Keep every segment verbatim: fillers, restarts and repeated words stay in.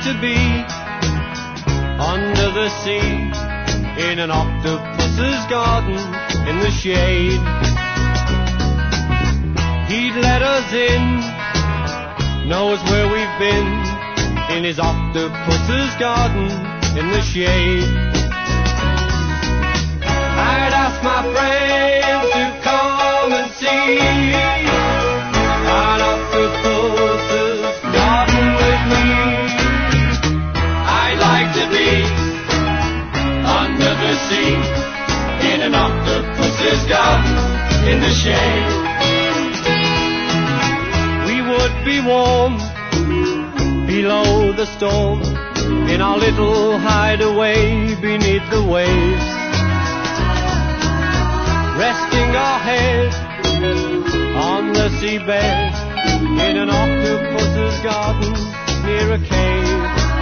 to be under the sea, in an octopus's garden in the shade. He'd let us in, knows where we've been, in his octopus's garden in the shade. I'd ask my friends to come and see an octopus's garden with me. I'd like to be under the sea, in an octopus's garden in the shade. We would be warm below the storm, in our little hideaway beneath the waves, resting our head on the seabed, in an octopus's garden near a cave.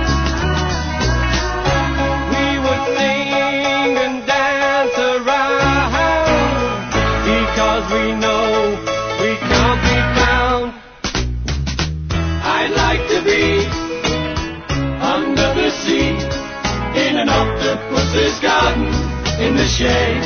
We would sing and dance around, because we know we can't be found. I'd like to be under the sea, in an octopus's garden in the shade.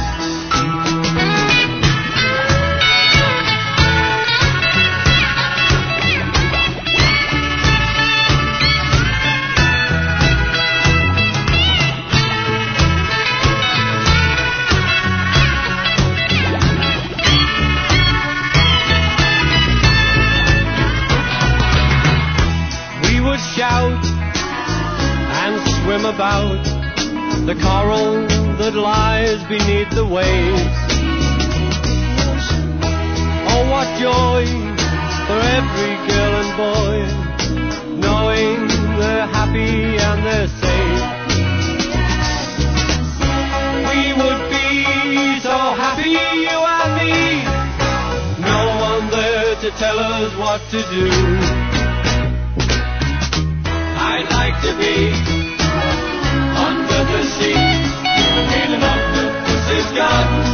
Shout and swim about the coral that lies beneath the waves. Oh, what joy for every girl and boy, knowing they're happy and they're safe. We would be so happy, you and me, no one there to tell us what to do. I'd like to be under the sea, in an octopus's garden